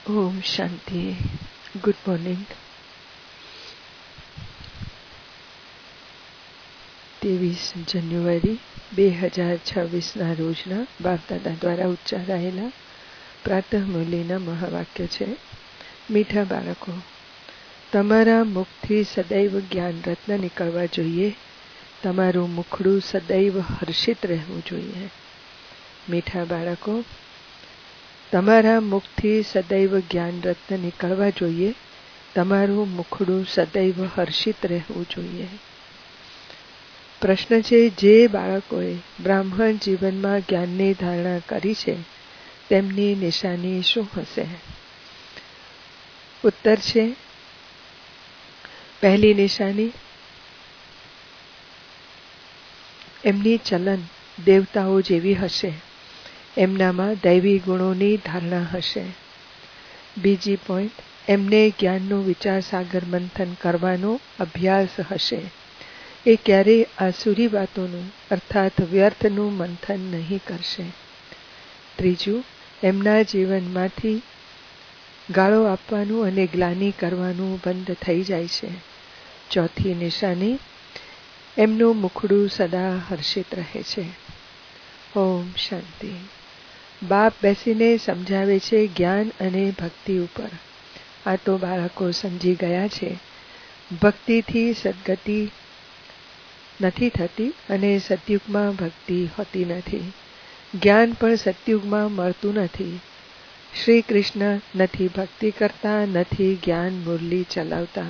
ઓમ શાંતિ. Good morning. 23 જાન્યુઆરી 2026ના રોજના બાપદાદા દ્વારા ઉચ્ચારાયેલા પ્રાતઃ મુરલીના મહાવાક્ય છે. મીઠા બાળકો, તમારા મુખથી સદૈવ જ્ઞાન રત્ન નીકળવા જોઈએ. તમારું મુખડું સદૈવ હર્ષિત રહેવું જોઈએ. મીઠા બાળકો, તમારા મુખથી સદૈવ જ્ઞાન રત્ન નીકળવા જોઈએ. તમારું મુખડું સદૈવ હર્ષિત રહેવું જોઈએ. પ્રશ્ન છે, જે બાળકોએ બ્રાહ્મણ જીવનમાં જ્ઞાનની ધારણા કરી છે તેમની નિશાની શું હશે? ઉત્તર છે, પહેલી નિશાની, એમની ચલન દેવતાઓ જેવી હશે. એમનામાં દૈવી ગુણોની ધારણા હશે. બીજી પોઈન્ટ, એમને જ્ઞાનનું વિચાર સાગર મંથન કરવાનો અભ્યાસ હશે. એ ક્યારેય આસુરી વાતોનું અર્થાત વ્યર્થનું મંથન નહીં કરશે. ત્રીજું, એમના જીવનમાંથી ગાળો આપવાનું અને ગ્લાનિ કરવાનું બંધ થઈ જાય છે. ચોથી નિશાની, એમનું મુખડું સદા હર્ષિત રહે છે. ઓમ શાંતિ. બાપ બેસીને સમજાવે છે જ્ઞાન અને ભક્તિ ઉપર. આ તો બાળકો સમજી ગયા છે. ભક્તિથી સદગતિ નથી થતી અને સતયુગમાં ભક્તિ હોતી નથી. જ્ઞાન પણ સતયુગમાં મળતું નથી. શ્રી કૃષ્ણ નથી ભક્તિ કરતા, નથી જ્ઞાન મુરલી ચલાવતા,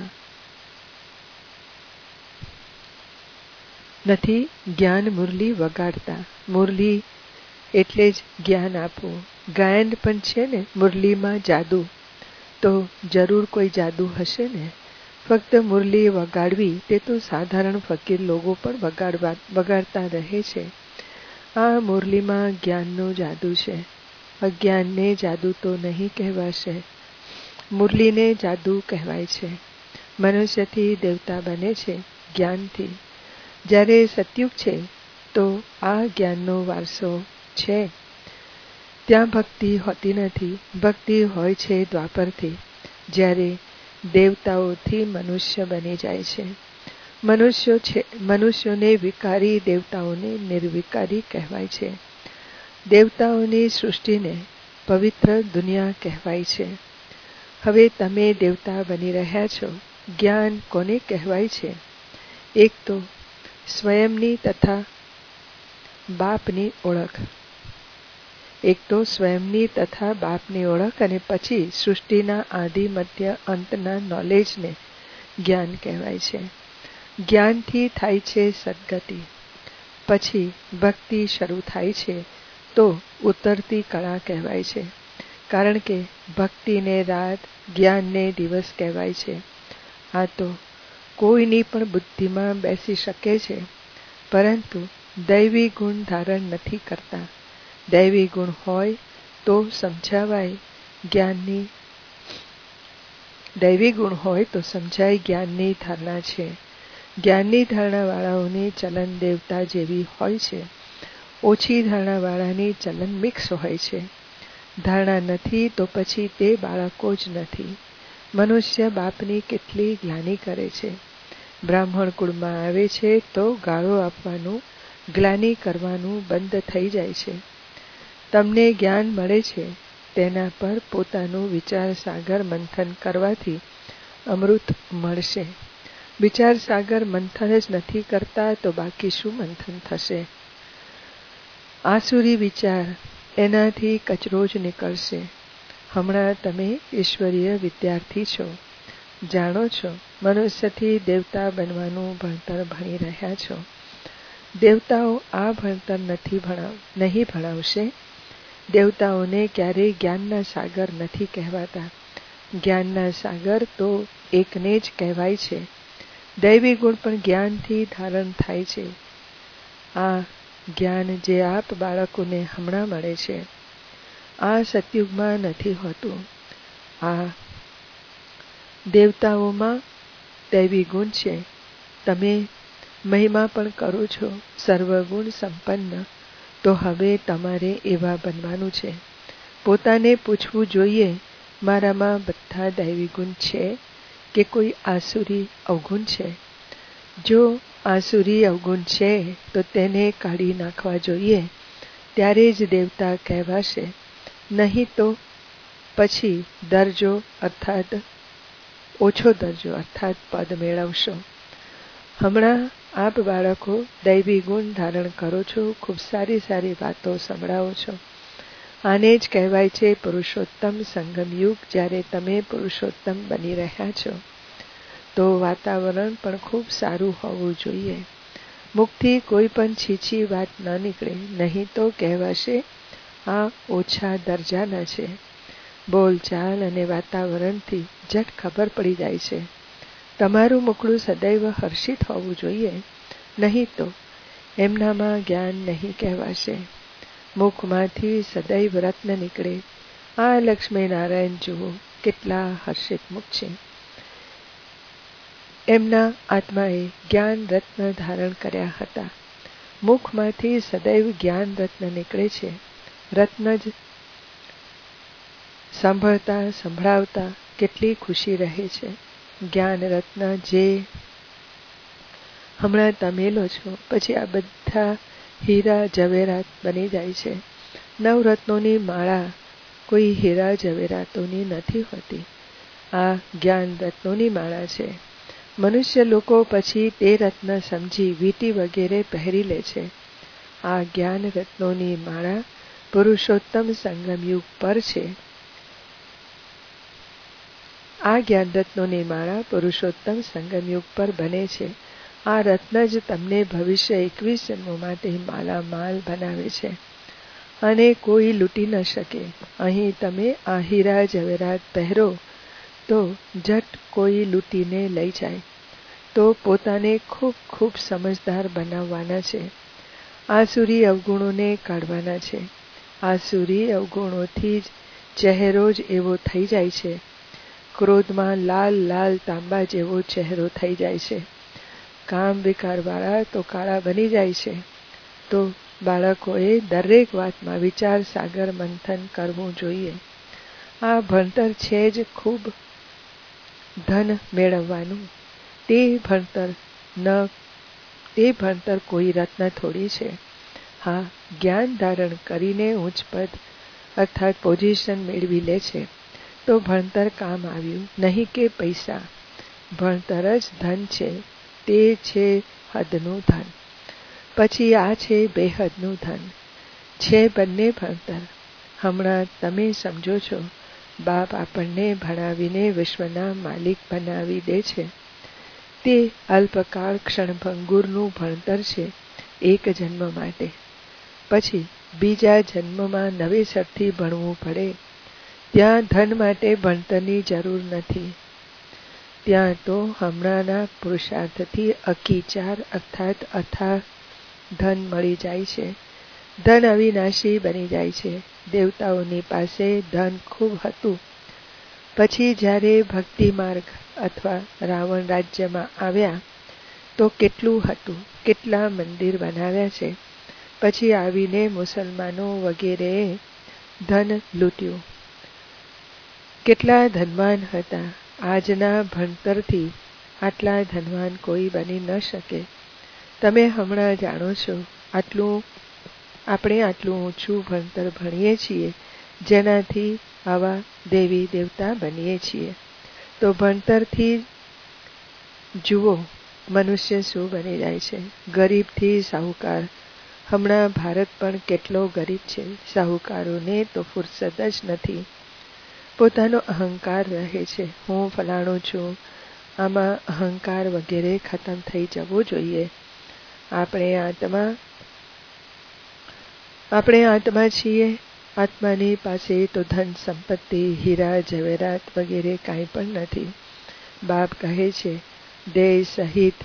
નથી જ્ઞાન મુરલી વગાડતા. મુરલી એટલે જ જ્ઞાન આપવું. ગાયન પણ છે ને મુરલીમાં જાદુ. તો જરૂર કોઈ જાદુ હશે ને. ફક્ત મુરલી વગાડવી તે તો સાધારણ ફકીર લોકો પણ વગાડતા રહે છે. આ મુરલીમાં જ્ઞાનનો જાદુ છે. અજ્ઞાનને જાદુ તો નહીં કહેવાશે. મુરલીને જાદુ કહેવાય છે. મનુષ્યથી દેવતા બને છે જ્ઞાનથી. જ્યારે સતયુગ છે તો આ જ્ઞાનનો વારસો છે. ત્યાં ભક્તિ હોતી નથી. ભક્તિ હોય છે દ્વાપરથી, જ્યારે દેવતાઓથી મનુષ્ય બની જાય છે. મનુષ્યોને વિકારી, દેવતાઓને નિર્વિકારી કહેવાય છે. દેવતાઓની સૃષ્ટિને પવિત્ર દુનિયા કહેવાય છે. હવે તમે દેવતા બની રહ્યા છો. જ્ઞાન કોને કહેવાય છે? એક તો સ્વયંની તથા બાપની ઓળખ. અને પછી સૃષ્ટિના આદિ મધ્ય અંતના નોલેજને જ્ઞાન કહેવાય છે. જ્ઞાનથી થાય છે સદગતિ. પછી ભક્તિ શરૂ થાય છે તો ઉતરતી કળા કહેવાય છે. કારણ કે ભક્તિને રાત, જ્ઞાનને દિવસ કહેવાય છે. આ તો કોઈની પણ બુદ્ધિમાં બેસી શકે છે, પરંતુ દૈવી ગુણ ધારણ નથી કરતા. દૈવી ગુણ હોય તો સમજાવાય જ્ઞાનની ધારણા છે. જ્ઞાનની ધારણાવાળાઓની ચલન દેવતા જેવી હોય છે. ઓછી ધારણાવાળાની ચલન મિક્સ હોય છે. ધારણા નથી તો પછી તે બાળકો જ નથી. મનુષ્ય બાપની કેટલી ગ્લાનિ કરે છે. બ્રાહ્મણ કુળમાં આવે છે તો ગાળો આપવાનું, ગ્લાનિ કરવાનું બંધ થઈ જાય છે. તમને જ્ઞાન મળે છે તેના પર પોતાનું વિચાર સાગર મંથન કરવાથી અમૃત મળશે. વિચાર સાગર મંથન જ નથી કરતા તો બાકી શું મંથન થશે? આસુરી વિચાર, એનાથી કચરો જ નીકળશે. હમણાં તમે ઈશ્વરીય વિદ્યાર્થી છો. જાણો છો મનુષ્યથી દેવતા બનવાનું ભણતર ભણી રહ્યા છો. દેવતાઓ આ ભણતર નહીં ભણાવશે. દેવતાઓને ક્યારેય જ્ઞાનના સાગર નથી કહેવાતા. જ્ઞાનના સાગર તો એકને જ કહેવાય છે. દૈવી ગુણ પણ જ્ઞાનથી ધારણ થાય છે. આ જ્ઞાન જે આપ બાળકોને હમણાં મળે છે, આ સતયુગમાં નથી હોતું. આ દેવતાઓમાં દૈવી ગુણ છે. તમે મહિમા પણ કરો છો, સર્વગુણ સંપન્ન. તો હવે તમારે એવા બનવાનું છે. પોતાને પૂછવું જોઈએ મારામાં બધા દૈવી ગુણ છે કે કોઈ આસુરી અવગુણ છે? જો આસુરી અવગુણ છે તો તેને કાઢી નાખવા જોઈએ, ત્યારે જ દેવતા કહેવાશે. નહીં તો પછી દરજો અર્થાત ઓછો દરજો અર્થાત પદ મેળવશો. હમણાં આપ બાળકો દૈવી ગુણ ધારણ કરો છો, ખૂબ સારી સારી વાતો સંભળાવો છો. આને જ કહેવાય છે પુરુષોત્તમ સંગમ યુગ. જ્યારે તમે પુરુષોત્તમ બની રહ્યા છો તો વાતાવરણ પણ ખૂબ સારું હોવું જોઈએ. મુખથી કોઈ પણ છીછી વાત ન નીકળે, નહીં તો કહેવાશે આ ઓછા દરજાના છે. બોલચાલ અને વાતાવરણથી ઝટ ખબર પડી જાય છે. તમારું મુખડું સદૈવ હર્ષિત હોવું જોઈએ, નહીં તો એમનામાં જ્ઞાન નહીં કહેવાશે. મુખમાંથી સદૈવ રત્ન નીકળે. આ લક્ષ્મીનારાયણ જુઓ કેટલા હર્ષિત મુખ છે. એમના આત્માએ જ્ઞાન રત્ન ધારણ કર્યા હતા. મુખમાંથી સદૈવ જ્ઞાન રત્ન નીકળે છે. રત્ન જ સાંભળતા સંભળાવતા કેટલી ખુશી રહે છે. જ્ઞાન રત્ન જે હમણાં તમે લો છો, પછી આ બધા હીરા ઝવેરાત બની જાય છે. નવરત્નોની માળા કોઈ હીરા ઝવેરાતોની નથી હોતી. આ જ્ઞાન રત્નોની માળા છે. મનુષ્ય લોકો પછી તે રત્ન સમજી વીંટી વગેરે પહેરી લે છે. આ જ્ઞાન રત્નોની માળા પુરુષોત્તમ સંગમ યુગ પર છે. આ જ્ઞાન રત્નોની માળા પુરુષોત્તમ સંગમ યુગ પર બને છે. આ રત્ન જ તમને ભવિષ્ય 21 જન્મો માટે માલામાલ બનાવે છે અને કોઈ લૂંટી ન શકે. અહીં તમે આ હીરા ઝવેરાત પહેરો તો ઝટ કોઈ લૂંટીને લઈ જાય. તો પોતાને ખૂબ ખૂબ સમજદાર બનાવવાના છે. આસુરી અવગુણોને કાઢવાના છે. આસુરી અવગુણોથી જ ચહેરો જ એવો થઈ જાય છે. ક્રોધમાં લાલ લાલ તાંબા જેવો ચહેરો થઈ જાય છે. કામ વિકારવાળા તો કાળા બની જાય છે. તો બાળકોએ દરેક વાતમાં વિચાર સાગર મંથન કરવું જોઈએ. આ ભણતર છે જ ખૂબ ધન મેળવવાનું. તે ભણતર કોઈ રત્ન થોડી છે. હા, જ્ઞાન ધારણ કરીને ઉચ્ચ પદ અર્થાત પોઝિશન મેળવી લે છે તો ભણતર કામ આવ્યું, નહીં કે પૈસા. ભણતર જ ધન છે. તે છે હદનું ધન. પછી આ છે બેહદનું ધન. છે બંને ભણતર. હમણાં તમે સમજો છો, બાપ આપણને ભણાવીને વિશ્વના માલિક બનાવી દે છે. તે અલ્પકાળ ક્ષણભંગુરનું ભણતર છે, એક જન્મ માટે. પછી બીજા જન્મમાં નવેસરથી ભણવું પડે. ત્યાં ધન માટે ભણતરની જરૂર નથી. ત્યાં તો હમણાંના પુરુષાર્થથી અકીચાર અર્થાત અથાગ ધન મળી જાય છે. ધન અવિનાશી બની જાય છે. દેવતાઓની પાસે ધન ખૂબ હતું. પછી જ્યારે ભક્તિ માર્ગ અથવા રાવણ રાજ્યમાં આવ્યા તો કેટલું હતું, કેટલા મંદિર બનાવ્યા છે. પછી આવીને મુસલમાનો વગેરેએ ધન લૂંટ્યું. કેટલા ધનવાન હતા. આજના ભણતરથી આટલા ધનવાન કોઈ બની ન શકે. તમે હમણાં જાણો છો, આપણે આટલું ઊંચું ભણતર ભણીએ છીએ, જેનાથી આવા દેવી દેવતા બનીએ છીએ. તો ભણતરથી જુઓ મનુષ્ય શું બની જાય છે. ગરીબથી સાહુકાર. હમણાં ભારત પણ કેટલો ગરીબ છે. સાહુકારોને તો ફુરસદ જ નથી. પોતાનો અહંકાર રહે છે. હું ફલાણું છું. આમાં અહંકાર વગેરે ખતમ થઈ જવો જોઈએ. આપણે આત્મા છીએ. આત્માની પાસે તો ધન સંપત્તિ હીરા ઝવેરાત વગેરે કાંઈ પણ નથી. બાપ કહે છે, દેહ સહિત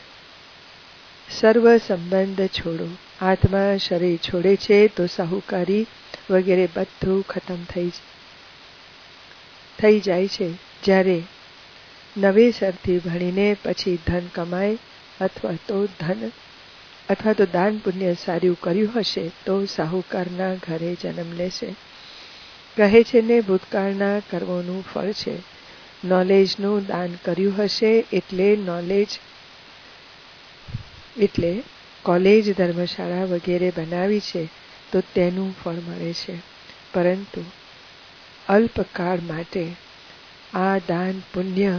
સર્વ સંબંધ છોડો. આત્મા શરીર છોડે છે તો સાહુકારી વગેરે બધું ખતમ થઈ જાય છે. જ્યારે નવેસરથી ભણીને પછી ધન કમાય અથવા તો દાન પુણ્ય સારું કર્યું હશે તો સાહુકારના ઘરે જન્મ લેશે. કહે છે ને ભૂતકાળના કર્મોનું ફળ છે. નોલેજનું દાન કર્યું હશે એટલે કોલેજ, ધર્મશાળા વગેરે બનાવી છે તો તેનું ફળ મળે છે. પરંતુ અલ્પકાળ માટે આ દાન પુણ્ય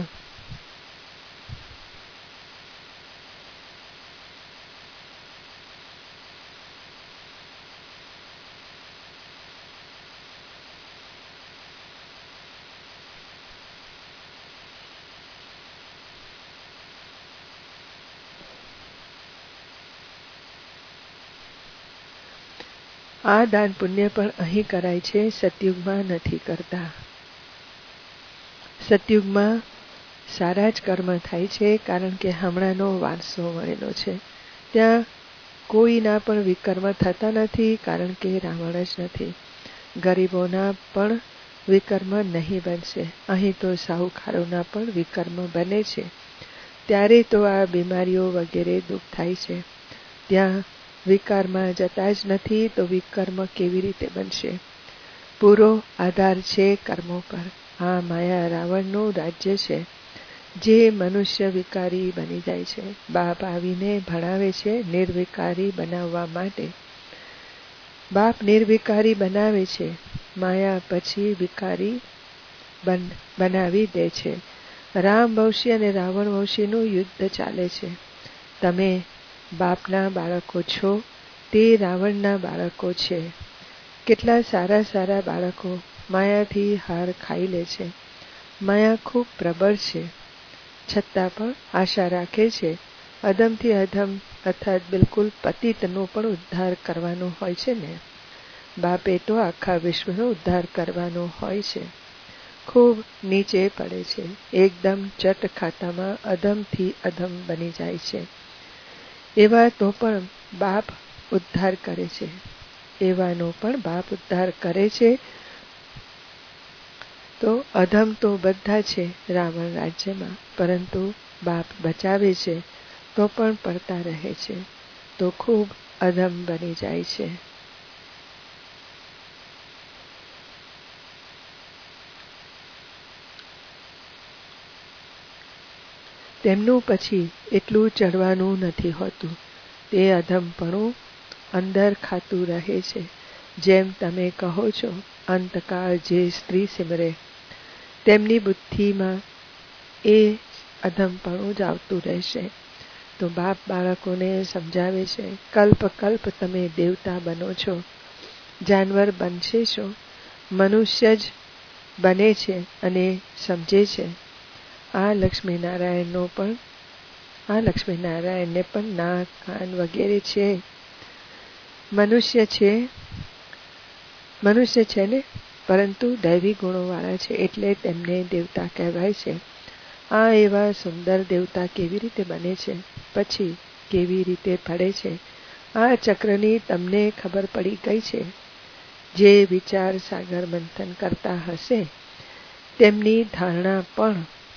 પણ અહીં કરાય છે, સતયુગમાં નથી કરતા. સતયુગમાં સારા જ કર્મ થાય છે, કારણ કે હમણાંનો વારસો મળેલો છે. ત્યાં કોઈના પણ વિકર્મ થતા નથી, કારણ કે રાવણ જ નથી. ગરીબોના પણ વિકર્મ નહીં બનશે. અહીં તો સાહુકારોના પણ વિકર્મ બને છે. ત્યારે તો આ બીમારીઓ વગેરે દુઃખ થાય છે. ત્યાં વિકારમાં જતા જ નથી, તો વિકર્મ કેવી રીતે બનશે? પૂરો આધાર છે કર્મો પર. આ માયા રાવણનું રાજ્ય છે, જે મનુષ્ય વિકારી બની જાય છે. બાપ આવીને ભણાવે છે નિર્વિકારી બનાવવા માટે. બાપ નિર્વિકારી બનાવે છે, માયા પછી વિકારી બનાવી દે છે. રામવંશી અને રાવણવંશીનું યુદ્ધ ચાલે છે. તમે બાપના બાળકો છો, તે રાવણના બાળકો છે. કેટલા સારા સારા બાળકો માયાથી હાર ખાઈ લે છે. માયા ખૂબ પ્રબળ છે, છતાં પણ આશા રાખે છે. અધમથી અધમ અર્થાત બિલકુલ પતિતનો પણ ઉદ્ધાર કરવાનો હોય છે ને. બાપે તો આખા વિશ્વનો ઉદ્ધાર કરવાનો હોય છે. ખૂબ નીચે પડે છે, એકદમ ચટ ખાતામાં અધમથી અધમ બની જાય છે. એવા તો પણ બાપ ઉદ્ધાર કરે છે. એવાનો પણ બાપ ઉદ્ધાર કરે છે. તો અધમ તો બધા છે રાવણ રાજ્યમાં, પરંતુ બાપ બચાવે છે તો પણ પડતા રહે છે, તો ખૂબ અધમ બની જાય છે. તેમનું પછી એટલું ચડવાનું નથી હોતું. તે અધમપણું અંદર ખાતું રહે છે. જેમ તમે કહો છો, અંતકાળ જે સ્ત્રી સિમરે, તેમની બુદ્ધિમાં એ અધમપણું જ આવતું રહેશે. તો બાપ બાળકોને સમજાવે છે, કલ્પ કલ્પ તમે દેવતા બનો છો, જાનવર બનશે છો, મનુષ્ય જ બને છે અને સમજે છે. આ લક્ષ્મીનારાયણને પણ નાક, કાન વગેરે છે. મનુષ્ય છે ને, પરંતુ દૈવી ગુણોવાળા છે, એટલે તેમને દેવતા કહેવાય છે. આ એવા સુંદર દેવતા કેવી રીતે બને છે, પછી કેવી રીતે પડે છે? આ ચક્રની તમને ખબર પડી ગઈ છે. જે વિચાર સાગર મંથન કરતા હશે, તેમની ધારણા પણ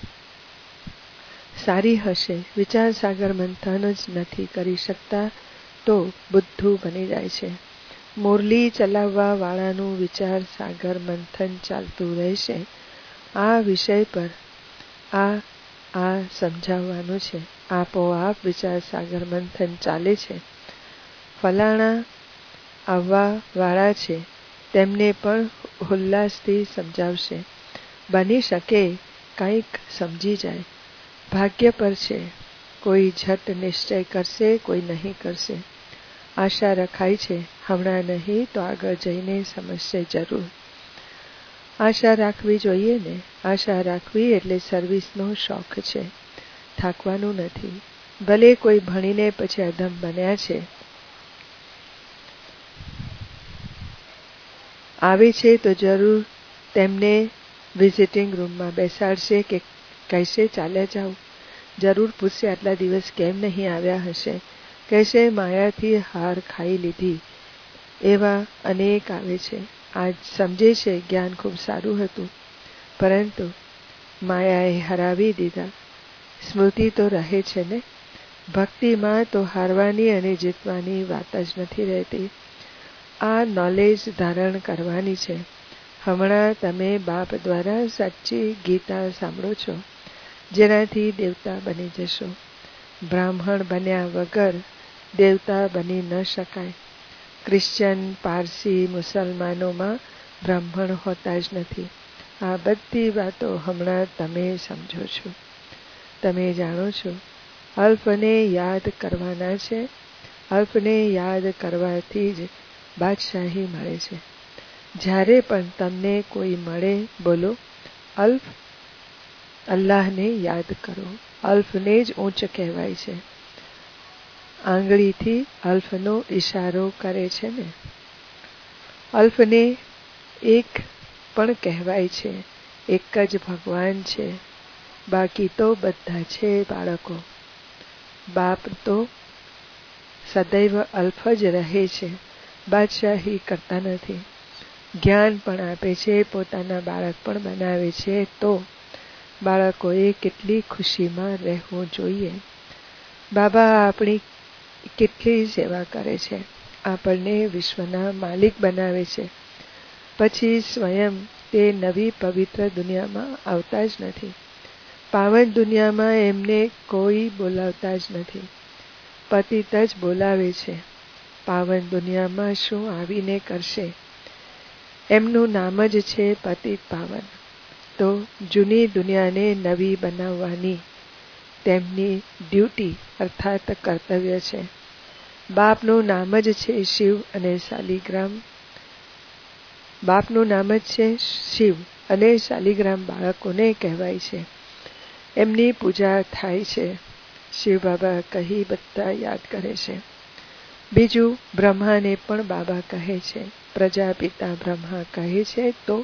સારી હશે. વિચાર સાગર મંથન જ નથી કરી શકતા, તો બુદ્ધુ બની જાય છે. મુરલી ચલાવવા વાળાનું વિચાર સાગર મંથન ચાલતું રહેશે. આ વિષય પર આ સમજાવવાનું છે. આપોઆપ વિચાર સાગર મંથન ચાલે છે. ફલાણા આવવા વાળા છે, તેમને પણ ઉલ્લાસથી સમજાવશે. બની શકે કંઈક સમજી જાય. ભાગ્ય પર છે. કોઈ ઝટ નિશ્ચય કરશે, કોઈ નહીં કરશે. આશા રખાય છે, હમણાં નહીં તો આગળ જઈને સમજશે જરૂર. આશા રાખવી જોઈએ ને. આશા રાખવી એટલે સર્વિસનો શોખ છે, થાકવાનું નથી. ભલે કોઈ ભણીને પછી અધમ બન્યા છે, આવે છે તો જરૂર તેમને વિઝિટિંગ રૂમમાં બેસાડશે કે કહેશે ચાલ્યા જાઓ. જરૂર પૂછશે આટલા દિવસ કેમ નહીં આવ્યા હશે. કહેશે માયાથી હાર ખાઈ લીધી. એવા અનેક આવે છે. આજ સમજે છે જ્ઞાન ખૂબ સારું હતું, પરંતુ માયાએ હરાવી દીધા. સ્મૃતિ તો રહે છે ને. ભક્તિમાં તો હારવાની અને જીતવાની વાત જ નથી રહેતી. આ નોલેજ ધારણ કરવાની છે. હમણાં તમે બાપ દ્વારા સાચી ગીતા સાંભળો છો, જેનાથી દેવતા બની જશો. બ્રાહ્મણ બન્યા વગર દેવતા બની ન શકાય. ક્રિશ્ચન, પારસી, મુસલમાનોમાં બ્રાહ્મણ હોતા જ નથી. આ બધી વાતો હમણાં તમે સમજો છો. તમે જાણો છો અલ્પને યાદ કરવાના છે. અલ્પને યાદ કરવાથી જ બાદશાહી મળે છે. જ્યારે પણ તમને કોઈ મળે, બોલો અલ્પ. અલ્લાહને યાદ કરો. અલ્પને જ ઊંચ કહેવાય છે. આંગળીથી અલ્પનો ઈશારો કરે છે ને. અલ્પને એક પણ કહેવાય છે. એક જ ભગવાન છે. બાકી તો બધા છે બાળકો. બાપ તો સદૈવ અલ્પ જ રહે છે. બાદશાહી કરતા નથી. જ્ઞાન પણ આપે છે, પોતાના બાળક પણ બનાવે છે. તો બાળકોએ કેટલી ખુશીમાં રહેવું જોઈએ. બાબા આપણી કેટલી સેવા કરે છે. આપણને વિશ્વના માલિક બનાવે છે. પછી સ્વયં તે નવી પવિત્ર દુનિયામાં આવતા જ નથી. પાવન દુનિયામાં એમને કોઈ બોલાવતા જ નથી. પતિત જ બોલાવે છે. પાવન દુનિયામાં શું આવીને કરશે? એમનું નામ જ છે પતિત પાવન. તો જૂની દુનિયાને નવી બનાવવાની તેમની ડ્યુટી અર્થાત કર્તવ્ય છે. બાપનું નામ જ છે શિવ અને શાલિગ્રામ. બાપનું નામ જ છે શિવ અને શાલિગ્રામ બાળકોને કહેવાય છે. એમની પૂજા થાય છે. શિવ બાબા કહી બધા યાદ કરે છે. બીજું બ્રહ્માને પણ બાબા કહે છે. પ્રજાપિતા બ્રહ્મા કહે છે. તો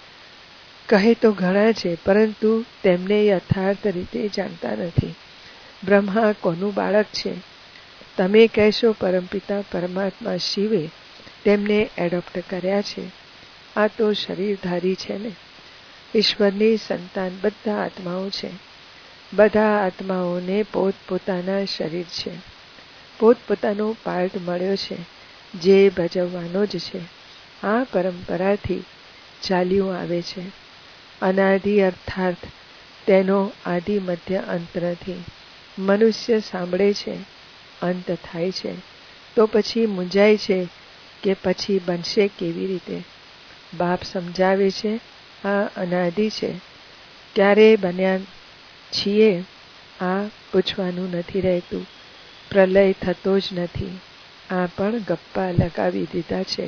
કહે તો ઘણા છે, પરંતુ તેમને યથાર્થ રીતે જાણતા નથી. બ્રહ્મા કોનું બાળક છે? તમે કહેશો પરમપિતા પરમાત્મા શિવે તેમને એડોપ્ટ કર્યા છે. આ તો શરીરધારી છે ને. ઈશ્વરની સંતાન બધા આત્માઓ છે. બધા આત્માઓને પોતપોતાના શરીર છે. પોતપોતાનો પાર્ટ મળ્યો છે, જે ભજવવાનો જ છે. આ પરંપરાથી ચાલ્યું આવે છે. અનાદિ અર્થાત તેનો આદિ મધ્ય અંત નથી. મનુષ્ય સાંભળે છે, અંત થાય છે, તો પછી મૂંઝાય છે કે પછી બનશે કેવી રીતે? બાપ સમજાવે છે આ અનાદિ છે. ક્યારે બન્યા છીએ આ પૂછવાનું નથી રહેતું. પ્રલય થતો જ નથી. આ પણ ગપ્પા લગાવી દીધા છે.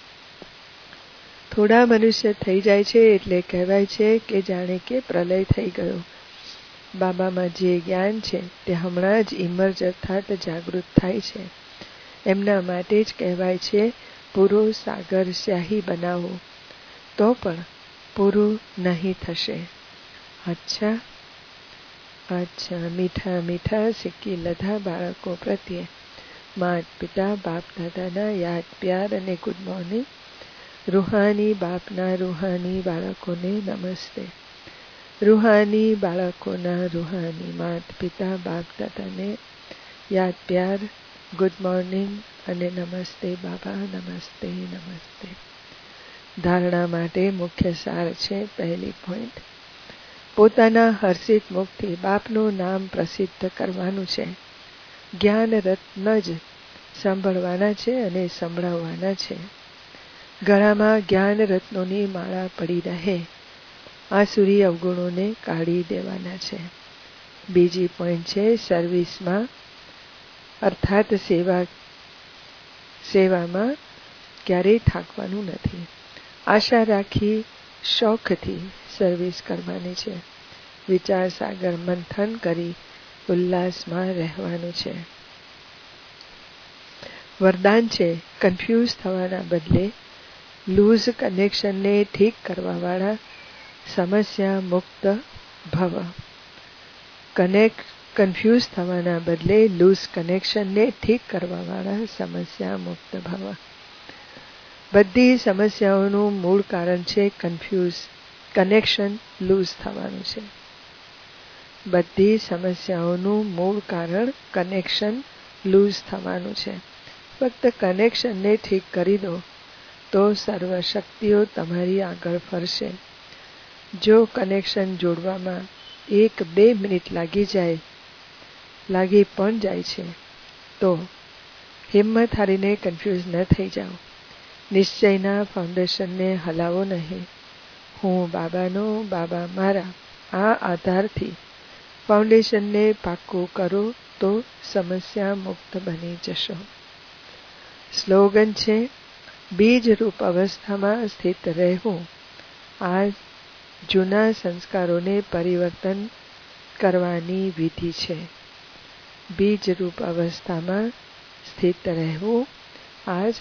થોડા મનુષ્ય થઈ જાય છે એટલે કહેવાય છે કે જાણે કે પ્રલય થઈ ગયો. બાબામાં જે જ્ઞાન છે તે હમણાં જ ઇમર્જ અર્થાત જાગૃત થાય છે. એમના માટે જ કહેવાય છે પૂરો સાગર સ્યાહી બનાવો, તો પણ પૂરું નહીં થશે. અચ્છા અચ્છા. મીઠા મીઠા સિક્કી લધા બાળકો પ્રત્યે માત પિતા બાપ દાદાના યાદ પ્યાર અને ગુડ મોર્નિંગ. રૂહાની બાપના રૂહાની બાળકોને નમસ્તે. રૂહાની બાળકોના રૂહાની માત પિતા બાપ દાદાને યાદ પ્યાર, ગુડ મોર્નિંગ અને નમસ્તે બાબા. નમસ્તે નમસ્તે. ધારણા માટે મુખ્ય સાર છે. પહેલી પોઈન્ટ, પોતાના હર્ષિત મુખથી બાપનું નામ પ્રસિદ્ધ કરવાનું છે. જ્ઞાન રત્ન જ સાંભળવાના છે અને સંભળાવવાના છે. ગળામાં જ્ઞાન રત્નોની માળા પડી રહે. આસુરી અવગુણોને કાઢી દેવાના છે. બીજી પોઈન્ટ છે સર્વિસમાં અર્થાત સેવામાં ક્યારેય થાકવાનું નથી. આશા રાખી શોખથી સર્વિસ કરવાની છે. વિચાર સાગર મંથન કરી ઉલ્લાસમાં રહેવાનું છે. વરદાન છે કન્ફ્યુઝ થવાના બદલે લૂઝ કનેક્શનને ઠીક કરવાવાળા સમસ્યા મુક્ત ભવ. કન્ફ્યુઝ થવાના બદલે લૂઝ કનેક્શનને ઠીક કરવાવાળા સમસ્યા મુક્ત ભવ. બધી સમસ્યાઓનું મૂળ કારણ છે કનેક્શન લૂઝ થવાનું છે. બધી સમસ્યાઓનું મૂળ કારણ કનેક્શન લૂઝ થવાનું છે. ફક્ત કનેક્શનને ઠીક કરી દો તો સર્વ શક્તિઓ તમારી આગળ ફરશે. જો કનેક્શન જોડવામાં 1-2 મિનિટ લાગી પણ જાય છે, તો હિંમત હારીને કન્ફ્યુઝ ન થઈ જાઓ. નિશ્ચયના ફાઉન્ડેશનને હલાવો નહીં. હું બાબાનો, બાબા મારા, આ આધારથી ફાઉન્ડેશનને પાક્કું કરો તો સમસ્યા મુક્ત બની જશો. સ્લોગન છે, બીજરૂપ અવસ્થામાં સ્થિત રહેવું. આ જૂના સંસ્કારોને પરિવર્તન કરવાની વિધિ છે. બીજરૂપ અવસ્થામાં સ્થિત રહેવું. આજ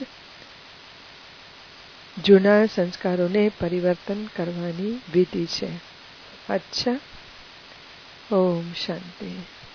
જૂના સંસ્કારોને પરિવર્તન કરવાની વિધિ છે. અચ્છા, ઓમ શાંતિ.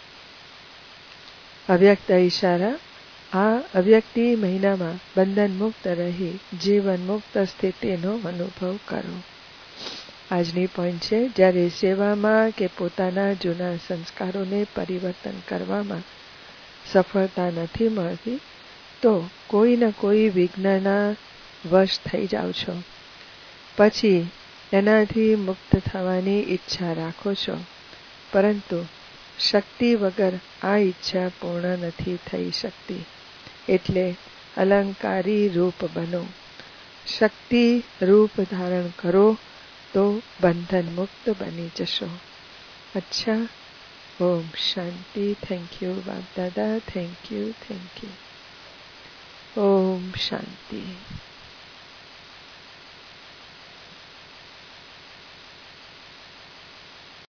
અવ્યક્ત ઈશારા. આ અવ્યક્તિ મહિનામાં બંધન મુક્ત રહી જીવન મુક્ત સ્થિતિનો અનુભવ કરો. આજની પોઈન્ટ છે, જ્યારે સેવામાં કે પોતાના જૂના સંસ્કારોને પરિવર્તન કરવામાં સફળતા નથી મળતી, તો કોઈના કોઈ વિઘ્નના વશ થઈ જાઓ છો. પછી એનાથી મુક્ત થવાની ઈચ્છા રાખો છો, પરંતુ શક્તિ વગર આ ઈચ્છા પૂર્ણ નથી થઈ શકતી. એટલે અલંકારી રૂપ બનો. શક્તિ રૂપ ધારણ કરો તો બંધન મુક્ત બની જશો. અચ્છા, ઓમ શાંતિ. Thank you Bapdada. Thank you. Om Shanti.